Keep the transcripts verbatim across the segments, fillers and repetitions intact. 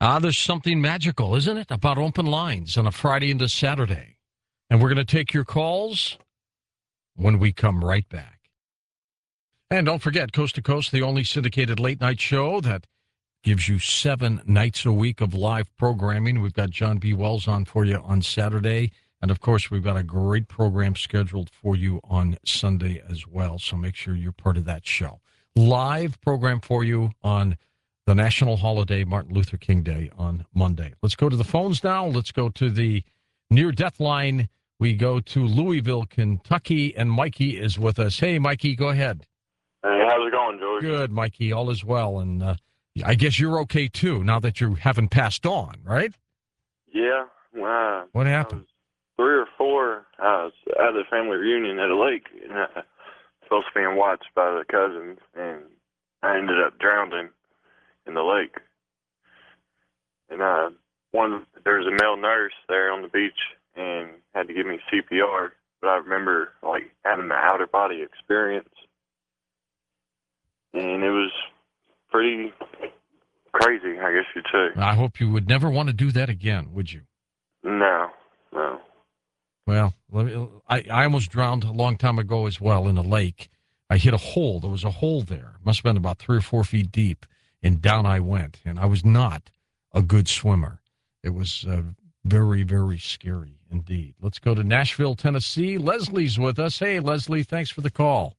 Ah, there's something magical, isn't it, about open lines on a Friday into Saturday. And we're going to take your calls when we come right back. And don't forget, Coast to Coast, the only syndicated late-night show that gives you seven nights a week of live programming. We've got John B. Wells on for you on Saturday. And, of course, we've got a great program scheduled for you on Sunday as well. So make sure you're part of that show. Live program for you on the national holiday, Martin Luther King Day, on Monday. Let's go to the phones now. Let's go to the near-death line. We go to Louisville, Kentucky, and Mikey is with us. Hey, Mikey, go ahead. Hey, how's it going, George? Good, Mikey. All is well. And uh, I guess you're okay, too, now that you haven't passed on, right? Yeah. Uh, what happened? Three or four. I was at a family reunion at a lake, and I was supposed to be watched by the cousins, and I ended up drowning in the lake. And uh, one, there was a male nurse there on the beach and had to give me C P R, but I remember, like, having the out-of-body experience. And it was pretty crazy, I guess you'd say. I hope you would never want to do that again, would you? No, no. Well, I, I almost drowned a long time ago as well in a lake. I hit a hole. There was a hole there. It must have been about three or four feet deep, and down I went. And I was not a good swimmer. It was uh, very, very scary indeed. Let's go to Nashville, Tennessee. Leslie's with us. Hey, Leslie, thanks for the call.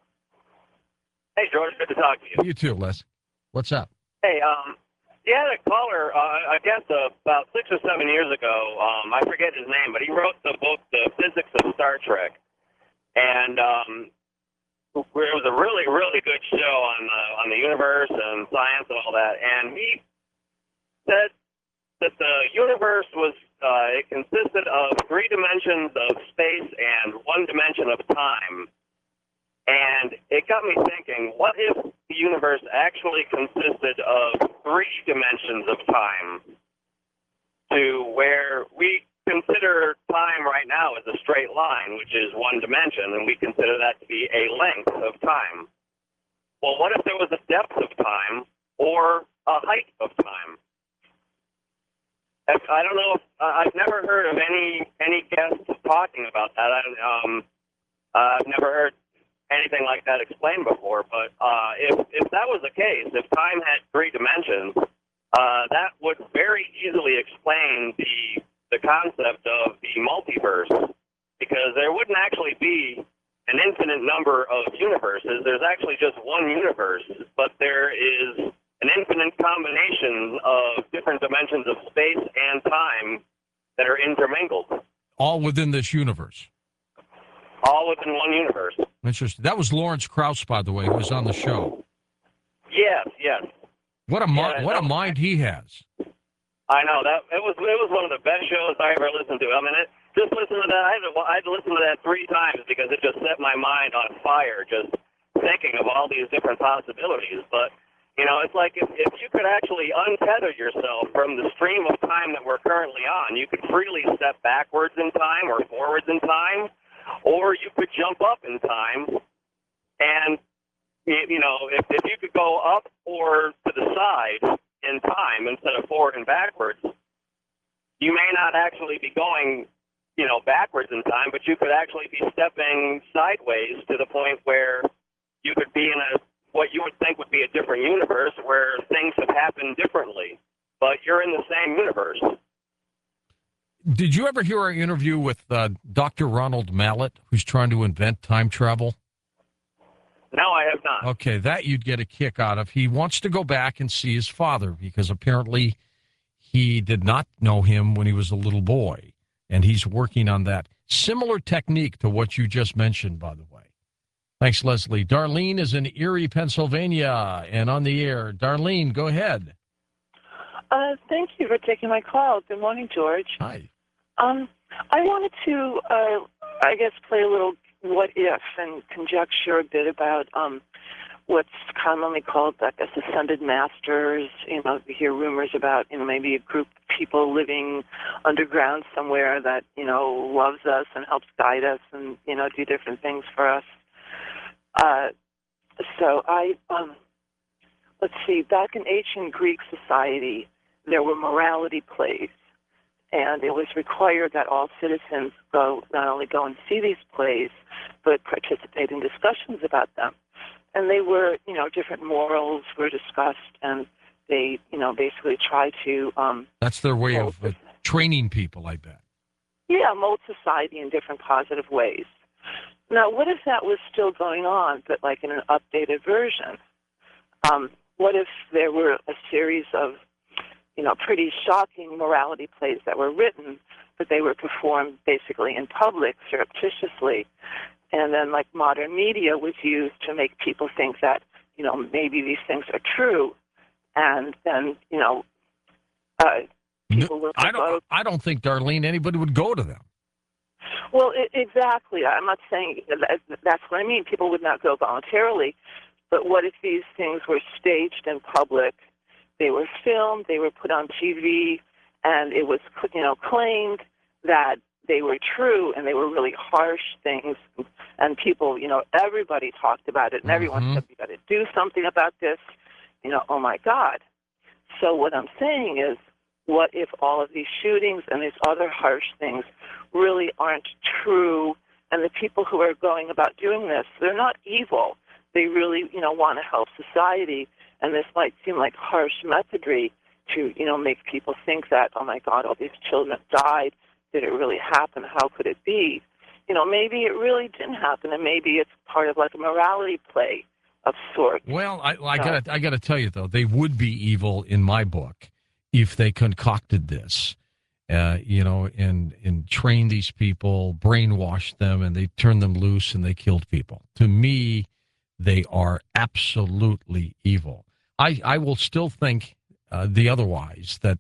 Hey, George, good to talk to you. You too, Les. What's up? Hey, um, you had a caller, uh, I guess uh, about six or seven years ago. Um, I forget his name, but he wrote the book, The Physics of Star Trek. And um, it was a really, really good show on, uh, on the universe and science and all that. And he said that the universe was, uh, it consisted of three dimensions of space and one dimension of time. And it got me thinking, what if the universe actually consisted of three dimensions of time, to where we consider time right now as a straight line, which is one dimension, and we consider that to be a length of time. Well, what if there was a depth of time or a height of time? I don't know if, I've never heard of any any guests talking about that. I, um, uh, I've never heard anything like that explained before, but uh, if, if that was the case, if time had three dimensions, uh, that would very easily explain the the concept of the multiverse, because there wouldn't actually be an infinite number of universes. There's actually just one universe, but there is an infinite combination of different dimensions of space and time that are intermingled. All within this universe. All within one universe. Interesting. That was Lawrence Krauss, by the way, who was on the show. Yes, yes. What a yeah, what a mind he has. I know that it was it was one of the best shows I ever listened to. I mean, it, just listen to that. I had to I had to listen to that three times because it just set my mind on fire. Just thinking of all these different possibilities. But you know, it's like if if you could actually untether yourself from the stream of time that we're currently on, you could freely step backwards in time or forwards in time. Or you could jump up in time, and, you know, if, if you could go up or to the side in time instead of forward and backwards, you may not actually be going, you know, backwards in time, but you could actually be stepping sideways to the point where you could be in a what you would think would be a different universe where things have happened differently, but you're in the same universe. Did you ever hear our interview with uh, Doctor Ronald Mallett, who's trying to invent time travel? No, I have not. Okay, that you'd get a kick out of. He wants to go back and see his father because apparently he did not know him when he was a little boy, and he's working on that. Similar technique to what you just mentioned, by the way. Thanks, Leslie. Darlene is in Erie, Pennsylvania, and on the air. Darlene, go ahead. Uh, thank you for taking my call. Good morning, George. Hi. Um, I wanted to, uh, I guess, play a little what if and conjecture a bit about um, what's commonly called, I guess, ascended masters. You know, we hear rumors about, you know, maybe a group of people living underground somewhere that, you know, loves us and helps guide us and, you know, do different things for us. Uh, so I, um, let's see, back in ancient Greek society, there were morality plays, and it was required that all citizens go not only go and see these plays, but participate in discussions about them. And they were, you know, different morals were discussed, and they, you know, basically try to. Um, That's their way mold, of uh, training people, I bet. yeah, mold society in different positive ways. Now, what if that was still going on, but like in an updated version? Um, what if there were a series of, you know, pretty shocking morality plays that were written, but they were performed basically in public, surreptitiously, and then like modern media was used to make people think that, you know, maybe these things are true, and then, you know, uh, people No, were I don't. I don't think, Darlene, anybody would go to them. Well, I- exactly. I'm not saying that, that's what I mean. People would not go voluntarily. But what if these things were staged in public? They were filmed, they were put on T V, and it was, you know, claimed that they were true and they were really harsh things. And people, you know, everybody talked about it, and everyone Mhm. said, we got to do something about this. You know, oh my God. So what I'm saying is, what if all of these shootings and these other harsh things really aren't true, and the people who are going about doing this, they're not evil. They really, you know, want to help society, and this might seem like harsh methodry to, you know, make people think that, oh my God, all these children died. Did it really happen? How could it be? You know, maybe it really didn't happen, and maybe it's part of like a morality play of sorts. Well, I, I No. got I got to tell you though, they would be evil in my book if they concocted this, uh, you know, and and trained these people, brainwashed them, and they turned them loose and they killed people. To me, they are absolutely evil. I I will still think uh, the otherwise, that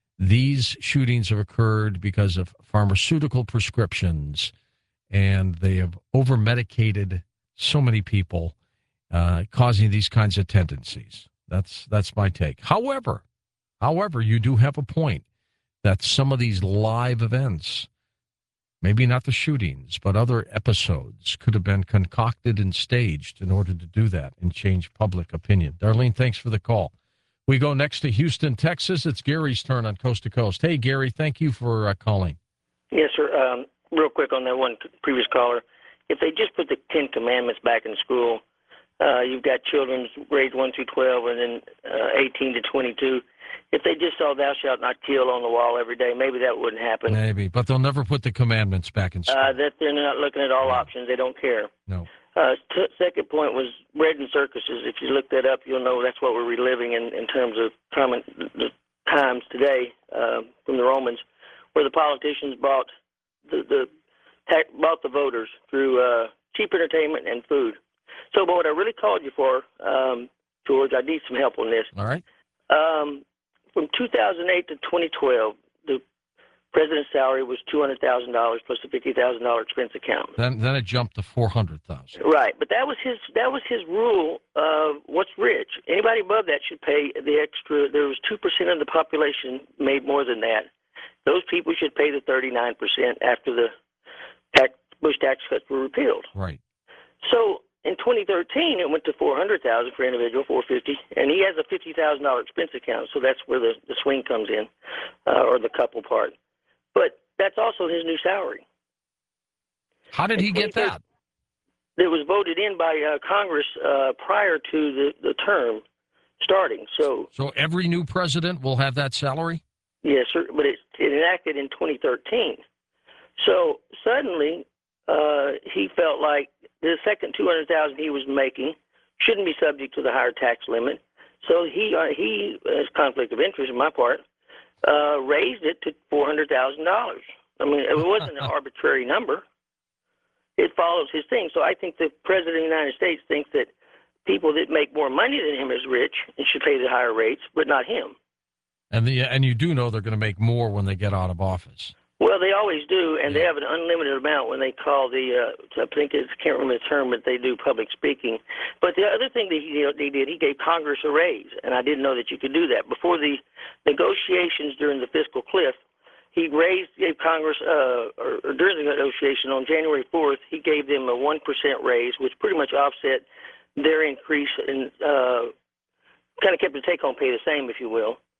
these shootings have occurred because of pharmaceutical prescriptions, and they have over medicated so many people, uh, causing these kinds of tendencies. That's that's my take. However, however, you do have a point that some of these live events, maybe not the shootings, but other episodes, could have been concocted and staged in order to do that and change public opinion. Darlene, thanks for the call. We go next to Houston, Texas. It's Gary's turn on Coast to Coast. Hey, Gary, thank you for uh, calling. Yes, sir. Um, real quick on that one previous caller. If they just put the Ten Commandments back in school, uh, you've got children grades one through twelve and then uh, eighteen to twenty-two. If they just saw thou shalt not kill on the wall every day, maybe that wouldn't happen. Maybe, but they'll never put the commandments back in school. Uh, that they're not looking at all No. options. They don't care. No. Uh, t- second point was bread and circuses. If you look that up, you'll know that's what we're reliving in, in terms of common, the times today uh, from the Romans, where the politicians bought the, the bought the voters through uh, cheap entertainment and food. So, but what I really called you for, um, George, I need some help on this. All right. Um, from two thousand eight to twenty twelve, the president's salary was two hundred thousand dollars plus a fifty thousand dollars expense account. Then then it jumped to four hundred thousand. Right, but that was his that was his rule of what's rich. Anybody above that should pay the extra. There was two percent of the population made more than that. Those people should pay the thirty-nine percent after the tax, Bush tax cuts were repealed. Right. So in twenty thirteen, it went to four hundred thousand dollars for individual, four hundred fifty thousand dollars, and he has a fifty thousand dollars expense account. So that's where the, the swing comes in, uh, or the couple part. But that's also his new salary. How did he get that? It was voted in by uh, Congress uh, prior to the, the term starting. So, So every new president will have that salary? yes, sir, but it, it enacted in twenty thirteen. So suddenly uh, he felt like the second two hundred thousand dollars he was making shouldn't be subject to the higher tax limit. So he, uh, he as conflict of interest on my part, uh, raised it to four hundred thousand dollars. I mean, it wasn't an arbitrary number. It follows his thing. So I think the President of the United States thinks that people that make more money than him is rich and should pay the higher rates, but not him. And the and you do know they're going to make more when they get out of office. Well, they always do, and they Yeah. have an unlimited amount when they call the, uh, I think it's, I can't remember the term, but they do public speaking. But the other thing that he, he did, he gave Congress a raise, and I didn't know that you could do that. Before the negotiations during the fiscal cliff, he raised, gave Congress, uh, or, or during the negotiation on January fourth, he gave them a one percent raise, which pretty much offset their increase in, uh, kind of kept the take-home pay the same, if you will.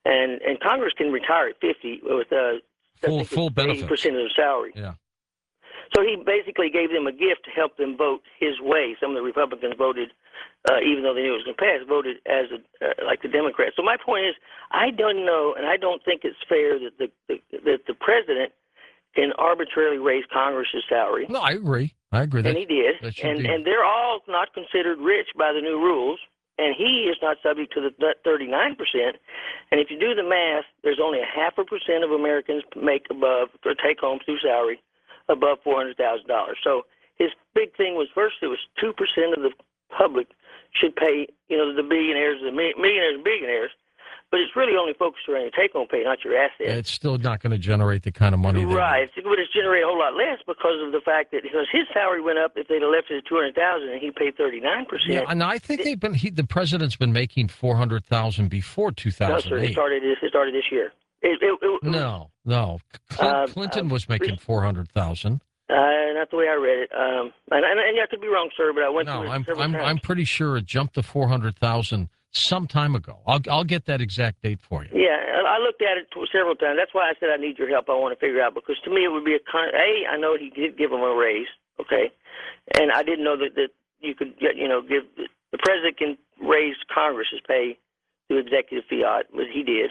and and Congress can retire at fifty with uh, Full full benefits. eighty percent of the salary. Yeah. So he basically gave them a gift to help them vote his way. Some of the Republicans voted, uh, even though they knew it was going to pass, voted as a, uh, like the Democrats. So my point is, I don't know, and I don't think it's fair that the, the that the president can arbitrarily raise Congress's salary. No, I agree. I agree. And That, he did. that should And be- and they're all not considered rich by the new rules. And he is not subject to the thirty-nine percent. And if you do the math, there's only a half a percent of Americans make above, or take home through salary, above four hundred thousand dollars. So his big thing was, first, it was two percent of the public should pay, you know, the billionaires, the millionaires and billionaires. But it's really only focused around your take-home pay, not your assets. it's still not going to generate the kind of money. that- Right. It would have generated a whole lot less because of the fact that because his salary went up if they'd have left it at two hundred thousand and he paid thirty-nine percent. Yeah, and I think they've been. He, the president's been making four hundred thousand before two No, thousand sir. It eight. started. It started this year. It, it, it, No, no. Clin- Uh, Clinton uh, was making four hundred thousand. Uh, not the way I read it. Um, and, and, and I could be wrong, sir, but I went No, through it I'm several I'm times. I'm pretty sure it jumped to four hundred thousand some time ago. I'll I'll get that exact date for you. Yeah, I I looked at it t- several times. That's why I said I need your help. I want to figure out because to me it would be a con- a. I know he did give him a raise, okay, and I didn't know that, that you could get you know give the president can raise Congress's pay through executive fiat, but he did,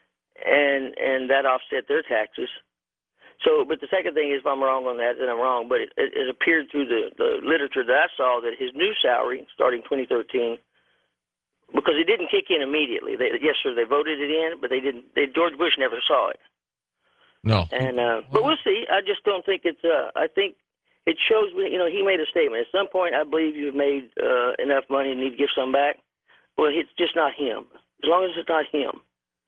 and and that offset their taxes. So, but the second thing is, if I'm wrong on that, then I'm wrong. But it, it, it appeared through the, the literature that I saw that his new salary, starting twenty thirteen, because it didn't kick in immediately. They, yes, sir, they voted it in, but they didn't. They, George Bush never saw it. No. And uh, but we'll see. I just don't think it's. Uh, I think it shows. You know, he made a statement. At some point, I believe you've made uh, enough money and need to give some back. Well, it's just not him. As long as it's not him.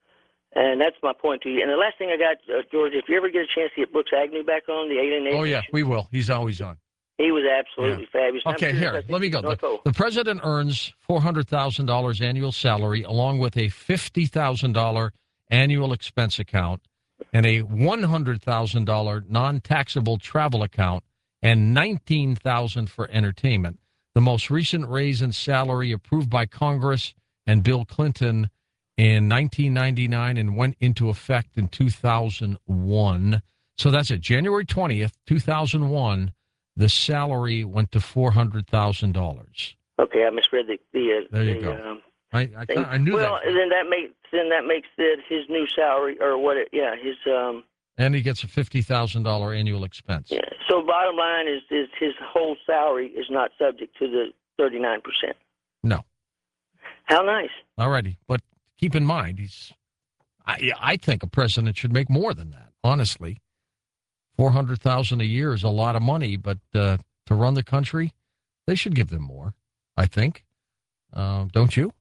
And that's my point to you. And the last thing I got, uh, George, if you ever get a chance to get Brooks Agnew back on, the Alien Nation, Oh yeah, we will. He's always on. he was absolutely fabulous. I'm Okay, sure here, I think let me he's go. North The, Pole. the president earns four hundred thousand dollars annual salary, along with a fifty thousand dollars annual expense account and a one hundred thousand dollars non-taxable travel account and nineteen thousand dollars for entertainment. The most recent raise in salary approved by Congress and Bill Clinton in nineteen ninety-nine and went into effect in two thousand one. So that's it. January twentieth, two thousand one, the salary went to four hundred thousand dollars. Okay, I misread the the. Uh, There you the, go. Um, I, I, thing. I knew well, that. then that makes then that makes it his new salary or what? It, yeah, his um. And he gets a fifty thousand dollars annual expense. Yeah. So bottom line is is his whole salary is not subject to the thirty-nine percent. No. How nice. All righty. But keep in mind, he's. I, I think a president should make more than that, honestly. four hundred thousand dollars a year is a lot of money, but uh, to run the country, they should give them more, I think. Uh, don't you?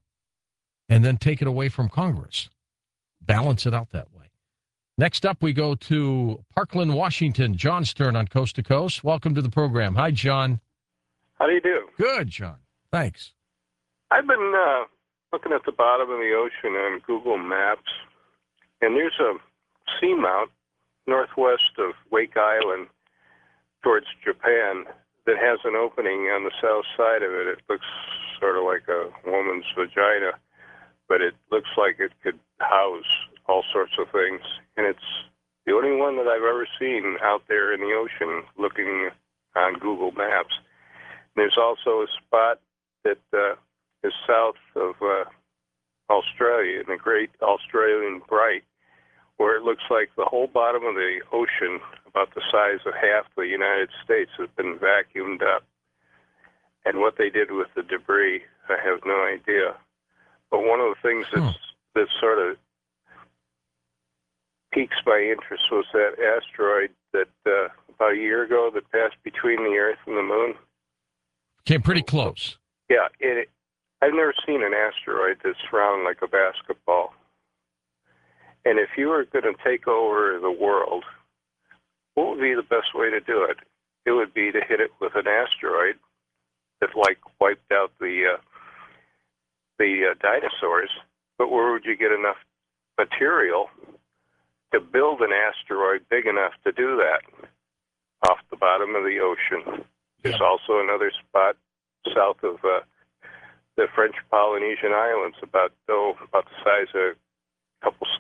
And then take it away from Congress. Balance it out that way. Next up, we go to Parkland, Washington. John Stern on Coast to Coast. Welcome to the program. Hi, John. How do you do? Good, John. Thanks. I've been uh, looking at the bottom of the ocean on Google Maps, and there's a seamount northwest of Wake Island towards Japan that has an opening on the south side of it. It looks sort of like a woman's vagina, but it looks like it could house all sorts of things. And it's the only one that I've ever seen out there in the ocean looking on Google Maps. There's also a spot that uh, is south of uh, Australia, in the Great Australian Bight, where it looks like the whole bottom of the ocean, about the size of half the United States, has been vacuumed up. And what they did with the debris, I have no idea. But one of the things that's, that sort of piques my interest was that asteroid that uh, about a year ago that passed between the Earth and the Moon. Came pretty close. Yeah, it, I've never seen an asteroid that's round like a basketball. And if you were going to take over the world, what would be the best way to do it? It would be to hit it with an asteroid that, like, wiped out the uh, the uh, dinosaurs. But where would you get enough material to build an asteroid big enough to do that? Off the bottom of the ocean. There's also another spot south of uh, the French Polynesian Islands, about oh, about the size of a couple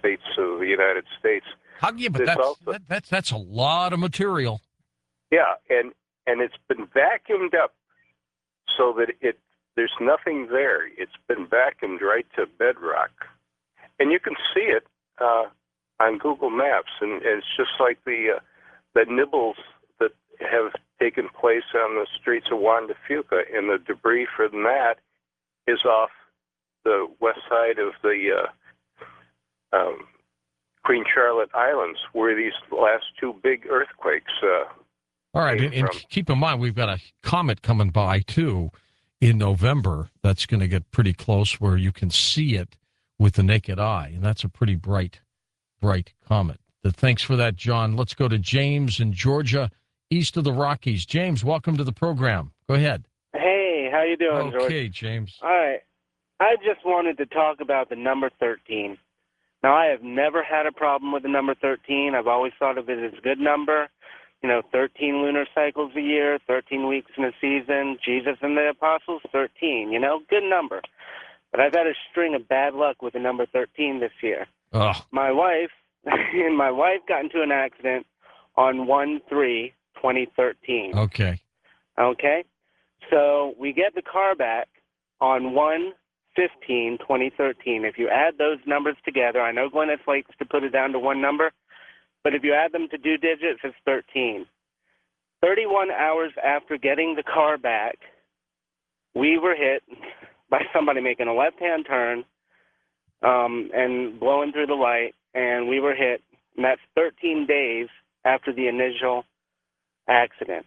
states of the United States. How, yeah, but There's that's, also- that, that's that's a lot of material. Yeah, and and it's been vacuumed up so that it there's nothing there. It's been vacuumed right to bedrock, and you can see it uh, on Google Maps, and, and it's just like the uh, the nibbles that have taken place on the streets of Juan de Fuca, and the debris from that is off the west side of the uh, um, Queen Charlotte Islands, where these last two big earthquakes. Uh, All right, and, and keep in mind we've got a comet coming by too in November. That's going to get pretty close, where you can see it with the naked eye, and that's a pretty bright, bright comet. But thanks for that, John. Let's go to James in Georgia, east of the Rockies. James, welcome to the program. Go ahead. Hey, how you doing, George? Okay, James. All right. I just wanted to talk about the number thirteen. Now, I have never had a problem with the number thirteen. I've always thought of it as a good number. You know, thirteen lunar cycles a year, thirteen weeks in a season, Jesus and the apostles, thirteen, you know, good number. But I've had a string of bad luck with the number thirteen this year. Oh. My wife and my wife got into an accident on one three twenty thirteen. Okay. Okay? So we get the car back on one fifteen twenty thirteen. If you add those numbers together, I know Gwyneth likes to put it down to one number, but if you add them to two digits, it's thirteen. thirty-one hours after getting the car back, we were hit by somebody making a left-hand turn um, and blowing through the light, and we were hit, and that's thirteen days after the initial accident.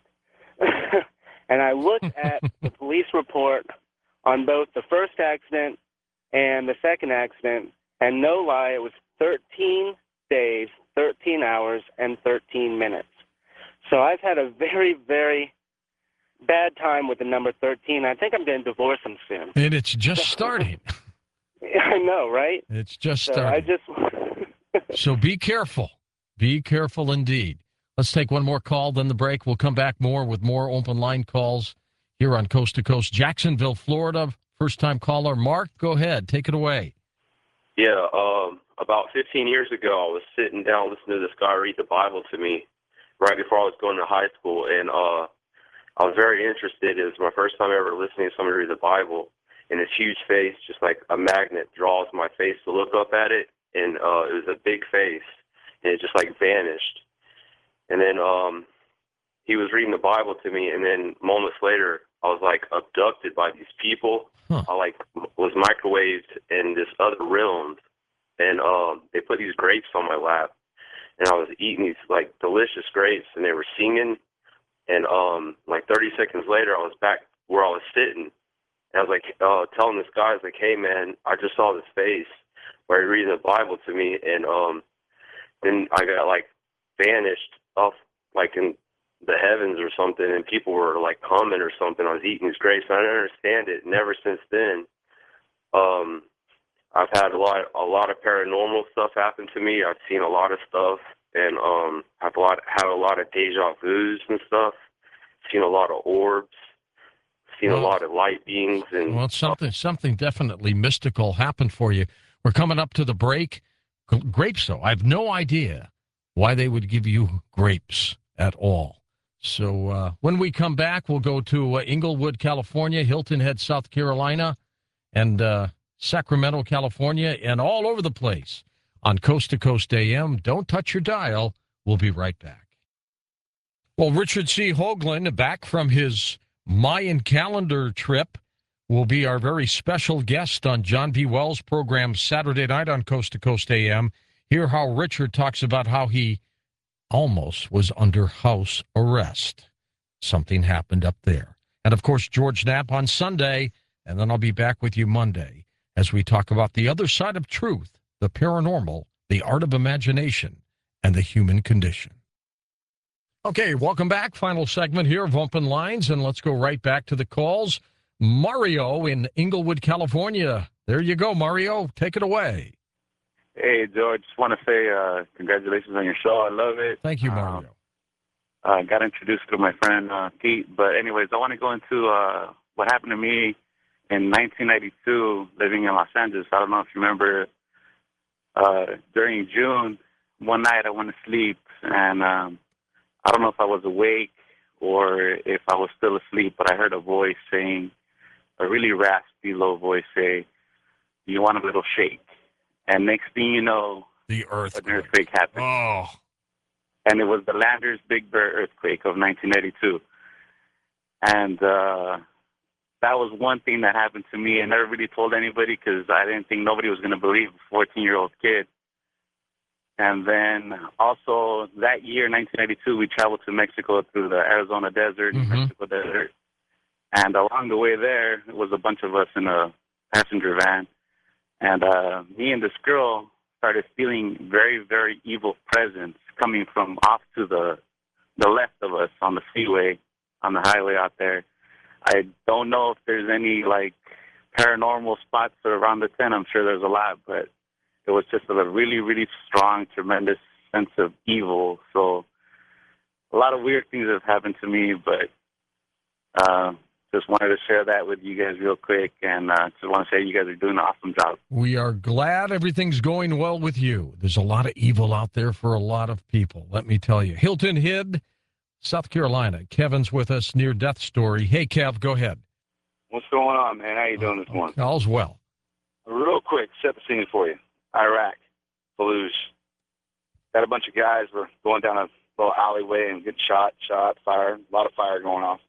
And I looked at the police report on both the first accident and the second accident, and no lie, it was thirteen days, thirteen hours, and thirteen minutes. So I've had a very, very bad time with the number thirteen. I think I'm going to divorce him soon. And it's just starting. I know, right? It's just So starting. I just... So be careful. Be careful indeed. Let's take one more call, then the break. We'll come back more with more open line calls here on Coast to Coast. Jacksonville, Florida, first-time caller. Mark, go ahead. Take it away. Yeah, um, about fifteen years ago, I was sitting down listening to this guy read the Bible to me right before I was going to high school, and uh, I was very interested. It was my first time ever listening to somebody read the Bible, and his huge face, just like a magnet, draws my face to look up at it, and uh, it was a big face, and it just like vanished. And then um, he was reading the Bible to me, and then moments later, I was like abducted by these people. Huh. I like was microwaved in this other realm, and um, they put these grapes on my lap, and I was eating these like delicious grapes, and they were singing. And um, like thirty seconds later, I was back where I was sitting, and I was like uh, telling this guy, I was like, "Hey man, I just saw this face where he reading the Bible to me," and um, then I got like vanished off like in the heavens or something, and people were like humming or something. I was eating these grapes, and I didn't understand it. And ever since then, um, I've had a lot, a lot of paranormal stuff happen to me. I've seen a lot of stuff, and um, I've a lot, had a lot of deja vus and stuff. Seen a lot of orbs. Seen Well, a lot of light beings, and Well, something something definitely mystical happened for you. We're coming up to the break. G- Grapes, though. I have no idea why they would give you grapes at all. So uh, when we come back, we'll go to uh, Inglewood, California, Hilton Head, South Carolina, and uh, Sacramento, California, and all over the place on Coast to Coast A M. Don't touch your dial. We'll be right back. Well, Richard C. Hoagland, back from his Mayan calendar trip, will be our very special guest on John B. Wells' program Saturday night on Coast to Coast A M. Hear how Richard talks about how he almost was under house arrest. Something happened up there. And, of course, George Knapp on Sunday, and then I'll be back with you Monday as we talk about the other side of truth, the paranormal, the art of imagination, and the human condition. Okay, welcome back. Final segment here of Open Lines, and let's go right back to the calls. Mario in Inglewood, California. There you go, Mario. Take it away. Hey, George. Just want to say uh, congratulations on your show. I love it. Thank you, Mario. I uh, got introduced to my friend uh, Pete. But anyways, I want to go into uh, what happened to me in nineteen ninety-two living in Los Angeles. I don't know if you remember uh, during June, one night I went to sleep, and um, I don't know if I was awake or if I was still asleep, but I heard a voice saying, a really raspy, low voice say, "You want a little shake?" And next thing you know, The an earthquake. earthquake happened. Oh. And it was the Landers Big Bear earthquake of nineteen eighty-two. And uh, that was one thing that happened to me. I never really told anybody because I didn't think nobody was going to believe a fourteen-year-old kid. And then also that year, nineteen eighty-two, we traveled to Mexico through the Arizona desert, Mhm. Mexico desert. And along the way there, it was a bunch of us in a passenger van. And uh, me and this girl started feeling very, very evil presence coming from off to the the left of us on the freeway, on the highway out there. I don't know if there's any, like, paranormal spots around the tent. I'm sure there's a lot, but it was just a really, really strong, tremendous sense of evil. So a lot of weird things have happened to me, but uh, just wanted to share that with you guys real quick, and uh, just want to say you guys are doing an awesome job. We are glad everything's going well with you. There's a lot of evil out there for a lot of people, let me tell you. Hilton Head, South Carolina. Kevin's with us, near-death story. Hey, Kev, go ahead. What's going on, man? How you doing this morning? All's well. Real quick, set the scene for you. Iraq, Fallujah. Got a bunch of guys. We're going down a little alleyway and get shot, shot, fire. A lot of fire going off.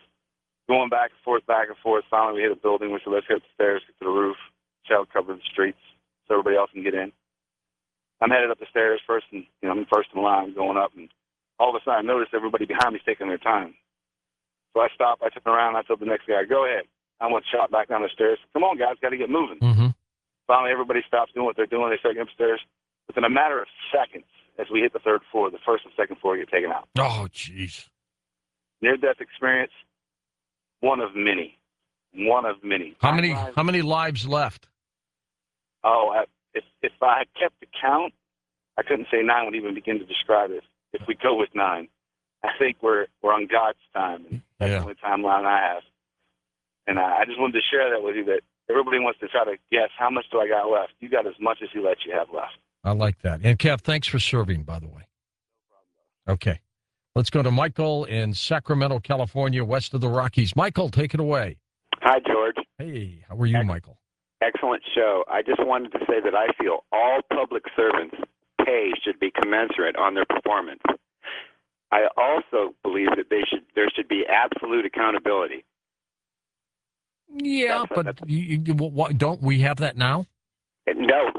Going back and forth, back and forth. Finally, we hit a building. We said, let's hit up the stairs, get to the roof, shell cover the streets so everybody else can get in. I'm headed up the stairs first, and you know, I'm first in line going up, and all of a sudden I noticed everybody behind me's taking their time. So I stopped. I turned around. I told the next guy, go ahead. I went shot back down the stairs. Come on, guys, got to get moving. Mm-hmm. Finally, everybody stops doing what they're doing. They start getting upstairs. Within a matter of seconds, as we hit the third floor, the first and second floor get taken out. Oh, jeez. Near-death experience, one of many. One of many. How many How many lives left? Oh, I, if if I had kept the count, I couldn't say nine would even begin to describe it. If we go with nine, I think we're we're on God's time. And that's Yeah. the only timeline I have. And I, I just wanted to share that with you, that everybody wants to try to guess how much do I got left. You got as much as He lets you have left. I like that. And, Kev, thanks for serving, by the way. Okay. Let's go to Michael in Sacramento, California, west of the Rockies. Michael, take it away. Hi, George. Hey, how are you, Ex- Michael? Excellent show. I just wanted to say that I feel all public servants' pay should be commensurate on their performance. I also believe that they should there should be absolute accountability. Yeah, That's- but you, you, what, don't we have that now? No,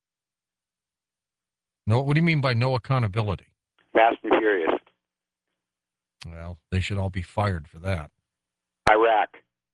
No. What do you mean by no accountability? Fast and Furious. Well, they should all be fired for that. Iraq.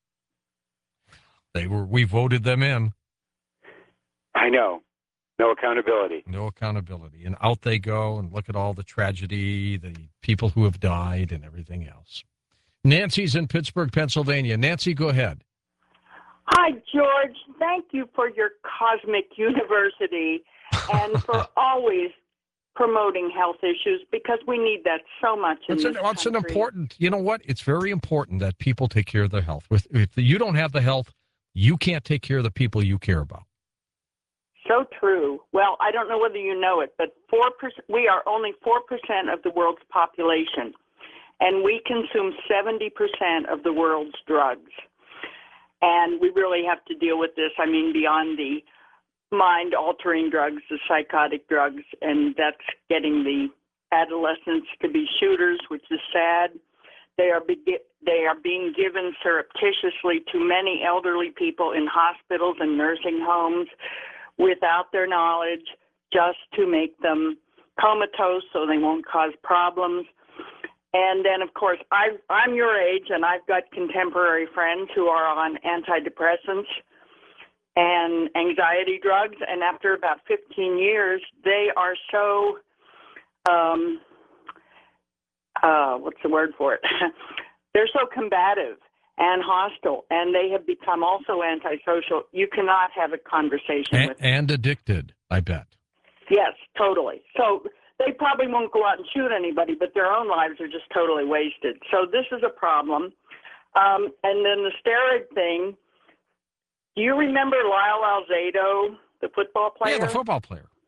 They were. We voted them in. I know. No accountability. No accountability. And out they go, and look at all the tragedy, the people who have died, and everything else. Nancy's in Pittsburgh, Pennsylvania. Nancy, go ahead. Hi, George. Thank you for your cosmic university and for always promoting health issues, because we need that so much in It's this an, it's an country. important, you know what? It's very important that people take care of their health. With, if you don't have the health, you can't take care of the people you care about. So true. Well, I don't know whether you know it, but four percent, we are only four percent of the world's population, and we consume seventy percent of the world's drugs. And we really have to deal with this. I mean, beyond the mind-altering drugs, the psychotic drugs, and that's getting the adolescents to be shooters, which is sad. They are be- they are being given surreptitiously to many elderly people in hospitals and nursing homes without their knowledge, just to make them comatose so they won't cause problems. And then, of course, I, I'm your age, and I've got contemporary friends who are on antidepressants and anxiety drugs, and after about fifteen years, they are so, um, uh, what's the word for it? They're so combative and hostile, and they have become also antisocial. You cannot have a conversation And, with them. and addicted, I bet. Yes, totally. So they probably won't go out and shoot anybody, but their own lives are just totally wasted. So this is a problem. Um, and then the steroid thing, do you remember Lyle Alzado, the football player? Yeah, the football player.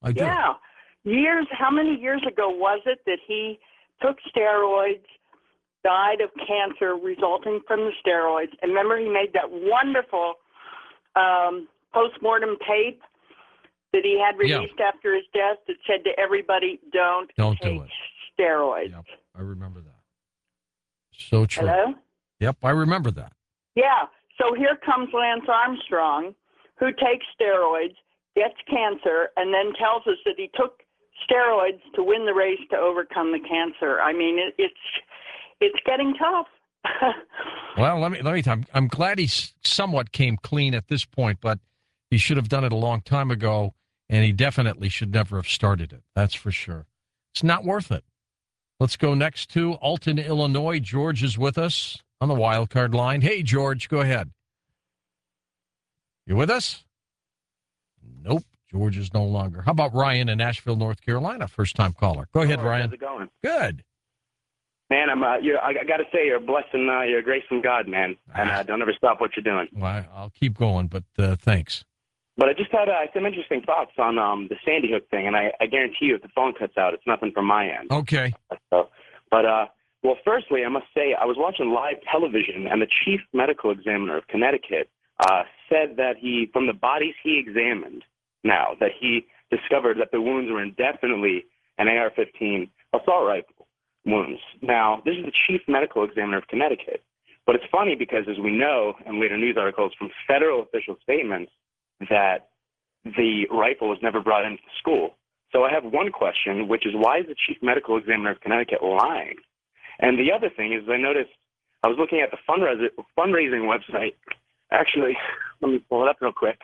I do. Yeah. Years, how many years ago was it that he took steroids, died of cancer resulting from the steroids? And remember, he made that wonderful um, postmortem tape that he had released Yeah. after his death that said to everybody, don't, Don't take do it. steroids. Yep, I remember that. So true. Hello? Yep, I remember that. Yeah. So here comes Lance Armstrong, who takes steroids, gets cancer, and then tells us that he took steroids to win the race to overcome the cancer. I mean, it, it's it's getting tough. Well, let me let me tell you, I'm, I'm glad he s- somewhat came clean at this point, but he should have done it a long time ago, and he definitely should never have started it. That's for sure. It's not worth it. Let's go next to Alton, Illinois. George is with us on the wild card line. Hey, George, go ahead. You with us? Nope. George is no longer. How about Ryan in Asheville, North Carolina? First-time caller. Go ahead, Hello, Ryan. How's it going? Good. Man, I'm. Uh, you're, I, I got to say, you're a blessing. Uh, you're a grace from God, man. And uh, don't ever stop what you're doing. Well, I- I'll keep going, but uh, thanks. But I just had uh, some interesting thoughts on um, the Sandy Hook thing, and I, I guarantee you, if the phone cuts out, it's nothing from my end. Okay. So, but uh, well, firstly, I must say, I was watching live television, and the chief medical examiner of Connecticut uh, said that he, from the bodies he examined, now that he discovered that the wounds were indefinitely an A R fifteen assault rifle wounds. Now, this is the chief medical examiner of Connecticut. But it's funny because, as we know in later news articles from federal official statements, that the rifle was never brought into the school. So I have one question, which is, why is the chief medical examiner of Connecticut lying? And the other thing is, I noticed, I was looking at the fundraiser, fundraising website. Actually, let me pull it up real quick.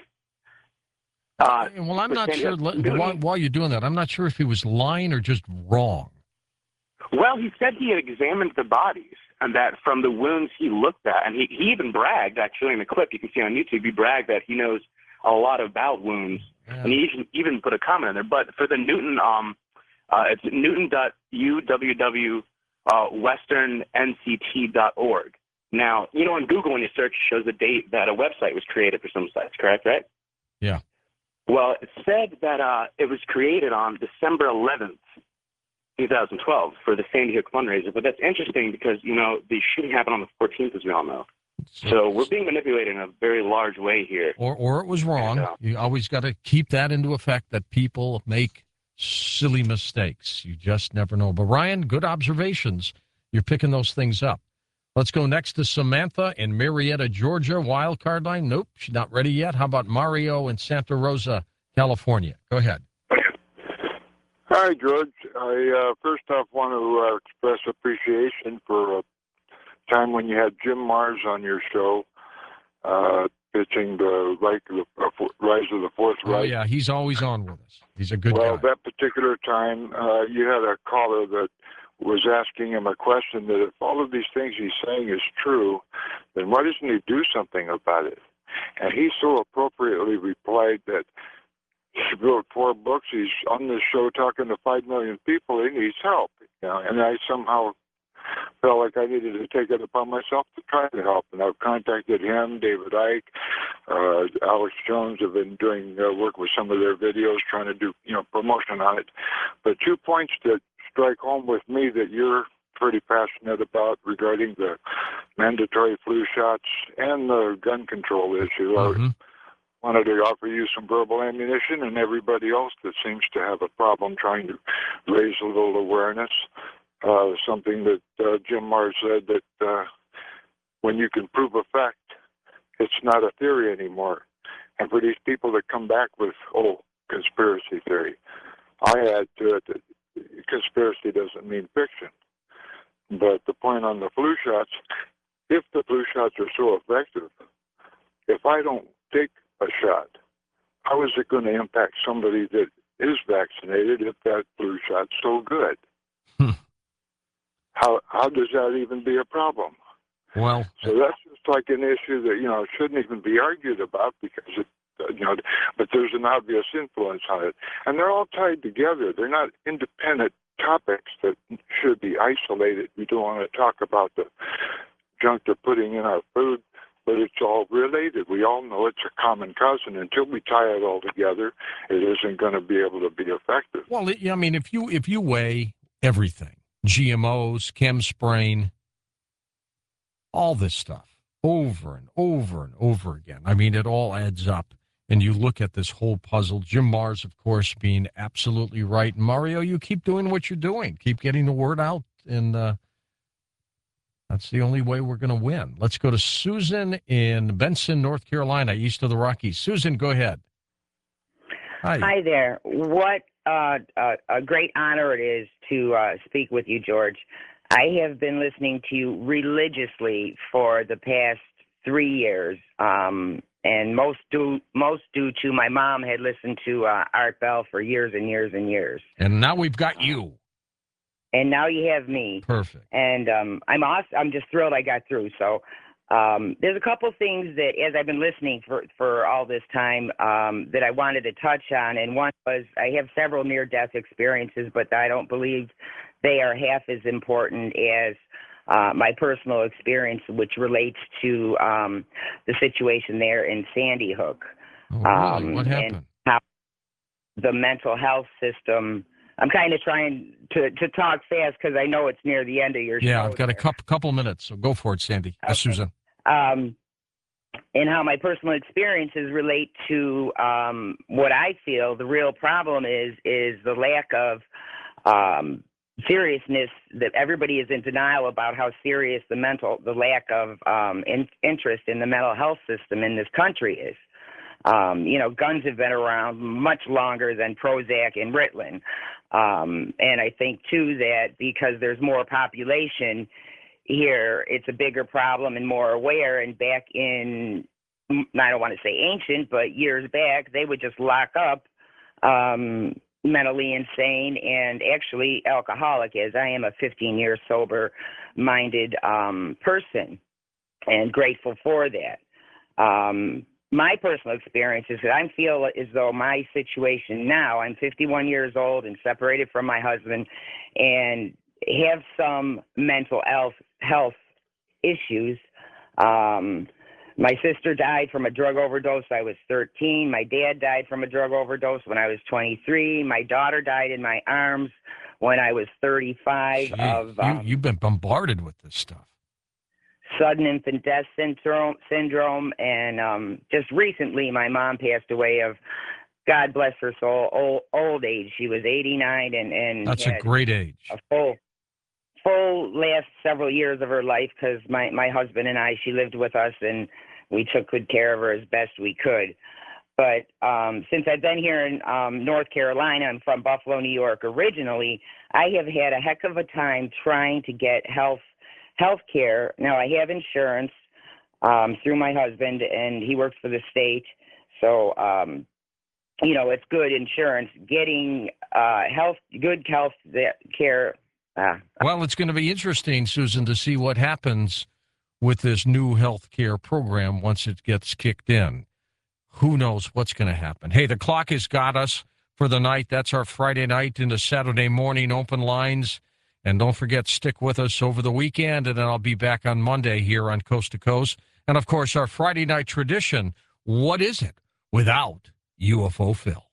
Uh, well, I'm not Sandy sure. Hook. let- Newton- While, while you're doing that, I'm not sure if he was lying or just wrong. Well, he said he had examined the bodies and that from the wounds he looked at, and he, he even bragged, actually, in the clip you can see on YouTube, he bragged that he knows a lot about wounds, Yeah. and he even, even put a comment in there. But for the Newton, um, uh, it's newton dot u w w uh, western n c t dot org. Now, you know, on Google, when you search, it shows the date that a website was created for some sites, correct, right? Yeah. Well, it said that uh, it was created on December eleventh, two thousand twelve, for the Sandy Hook fundraiser. But that's interesting because, you know, the shooting happened on the fourteenth, as we all know. So we're being manipulated in a very large way here. Or, or it was wrong. Yeah. You always got to keep that into effect that people make silly mistakes. You just never know. But, Ryan, good observations. You're picking those things up. Let's go next to Samantha in Marietta, Georgia. Wild card line. Nope, she's not ready yet. How about Mario in Santa Rosa, California? Go ahead. Hi, George. I uh, first off want to uh, express appreciation for a time when you had Jim Mars on your show, uh, pitching the right, the uh, Rise of the Fourth Oh, Reich. yeah, he's always on with us. He's a good well, guy. that particular time, uh, you had a caller that was asking him a question that if all of these things he's saying is true, then why doesn't he do something about it? And he so appropriately replied that he wrote four books. He's on this show talking to five million people. He needs help. You know, and I somehow felt like I needed to take it upon myself to try to help. And I've contacted him, David Icke, uh, Alex Jones have been doing uh, work with some of their videos, trying to do, you know, promotion on it. But two points that strike home with me that you're pretty passionate about regarding the mandatory flu shots and the gun control issue. Mm-hmm. I wanted to offer you some verbal ammunition and everybody else that seems to have a problem trying to raise a little awareness. Uh, something that uh, Jim Mars said that uh, when you can prove a fact, it's not a theory anymore. And for these people that come back with, oh, conspiracy theory, I add to it that conspiracy doesn't mean fiction. But the point on the flu shots, if the flu shots are so effective, if I don't take a shot, how is it going to impact somebody that is vaccinated if that flu shot's so good? Hmm. How how does that even be a problem? Well, So that's just like an issue that, you know, shouldn't even be argued about because it, uh, you know, but there's an obvious influence on it. And they're all tied together. They're not independent topics that should be isolated. We don't want to talk about the junk they're putting in our food. but it's all related. We all know it's a common cousin. Until we tie it all together, it isn't going to be able to be effective. Well, it, I mean, if you if you weigh everything, G M Os, chem spraying, all this stuff over and over and over again, I mean, it all adds up. And you look at this whole puzzle. Jim Mars, of course, being absolutely right. Mario, you keep doing what you're doing. Keep getting the word out, and uh, that's the only way we're going to win. Let's go to Susan in Benson, North Carolina, east of the Rockies. Susan, go ahead. Hi. Hi there. What uh, uh, a great honor it is to uh, speak with you, George. I have been listening to you religiously for the past three years. Um, And most due, most due to my mom had listened to uh, Art Bell for years and years and years. And now we've got you. And now you have me. Perfect. And um, I'm awesome. I'm just thrilled I got through. So um, there's a couple things that, as I've been listening for, for all this time, um, that I wanted to touch on. And one was I have several near-death experiences, but I don't believe they are half as important as Uh, my personal experience, which relates to um, the situation there in Sandy Hook. Oh, really? Um, What happened? And how the mental health system. I'm kind of trying to, to talk fast because I know it's near the end of your Yeah, show. I've got a couple, couple minutes, so go for it, Sandy. Uh, Susan. Um, and how my personal experiences relate to um, what I feel the real problem is, is the lack of um, seriousness, that everybody is in denial about how serious the mental, the lack of um, in, interest in the mental health system in this country is. Um, you know, guns have been around much longer than Prozac and Ritalin. Um, and I think, too, that because there's more population here, it's a bigger problem and more aware. And back in, I don't want to say ancient, but years back, they would just lock up um, mentally insane and actually alcoholic, as I am a fifteen-year sober-minded um, person, and grateful for that. Um, my personal experience is that I feel as though my situation now, I'm fifty-one years old and separated from my husband and have some mental health, health issues. Um, My sister died from a drug overdose. I was thirteen. My dad died from a drug overdose when I was twenty-three. My daughter died in my arms when I was thirty-five. Gee, of you, um, you've been bombarded with this stuff. sudden infant death syndrome, syndrome. And um, just recently, my mom passed away of, God bless her soul, old, old age. She was eighty-nine and, and That's a had great age. a full full last several years of her life, because my, my husband and I, she lived with us, and we took good care of her as best we could. But um, since I've been here in um, North Carolina, I'm from Buffalo, New York originally, I have had a heck of a time trying to get health health care. Now, I have insurance um, through my husband, and he works for the state. So, um, you know, it's good insurance. Getting uh, health, good health care. Uh, Well, it's going to be interesting, Susan, to see what happens with this new health care program once it gets kicked in. Who knows what's going to happen? Hey, the clock has got us for the night. That's our Friday night into Saturday morning open lines. And don't forget, stick with us over the weekend, and then I'll be back on Monday here on Coast to Coast. And, of course, our Friday night tradition, what is it without U F O Phil?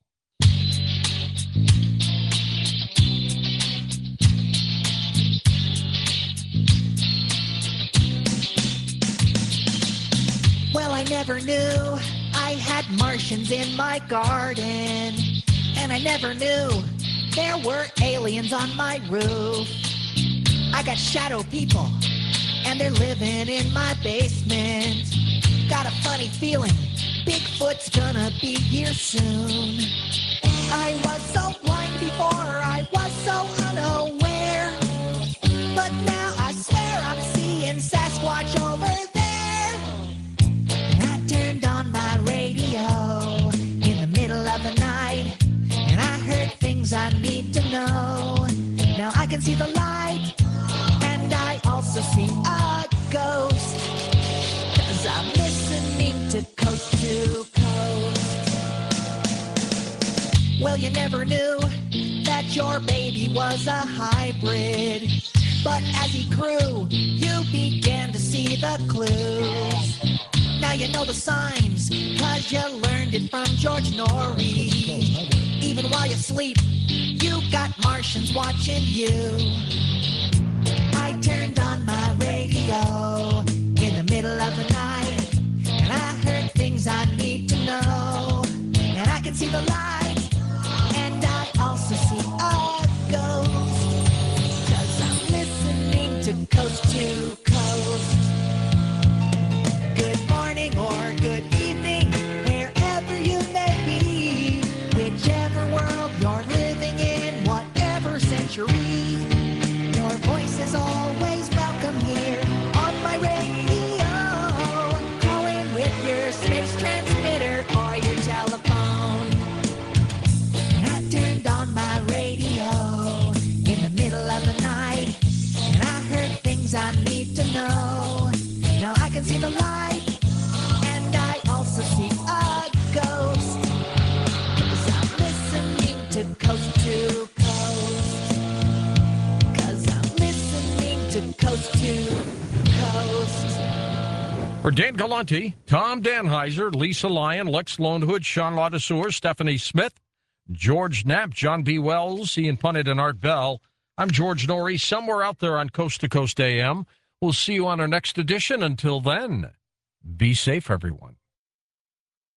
Well, I never knew I had Martians in my garden, and I never knew there were aliens on my roof. I got shadow people, and they're living in my basement. Got a funny feeling Bigfoot's gonna be here soon. I was so blind before, I was so unaware, but now I swear I'm seeing Sasquatch over there. I turned on my radio in the middle of the night, and I heard things I need to know. Now I can see the light, and I also see a ghost, 'cause I'm listening to Coast to Coast. Well, you never knew that your baby was a hybrid, but as he grew, you began to see the clues. Now you know the signs, cause you learned it from George Norrie. Even while you sleep, you got Martians watching you. I turned on my radio in the middle of the night, and I heard things I need to know. And I can see the light, and I also see a ghost, cause I'm listening to Coast to Coast. Good morning or good evening, wherever you may be, whichever world you're living in, whatever century, your voice is always welcome here on my radio. Call in with your space transmitter or your telephone. And I turned on my radio in the middle of the night, and I heard things I need to know. Now I can see the light, and I also see a ghost, 'cause I'm listening to Coast to Coast. 'Cause I'm listening to Coast to Coast. For Dan Galante, Tom Danheiser, Lisa Lyon, Lex Lonehood, Sean Ladouceur, Stephanie Smith, George Knapp, John B. Wells, Ian Punnett, and Art Bell, I'm George Norrie, somewhere out there on Coast to Coast A M. We'll see you on our next edition. Until then, be safe, everyone.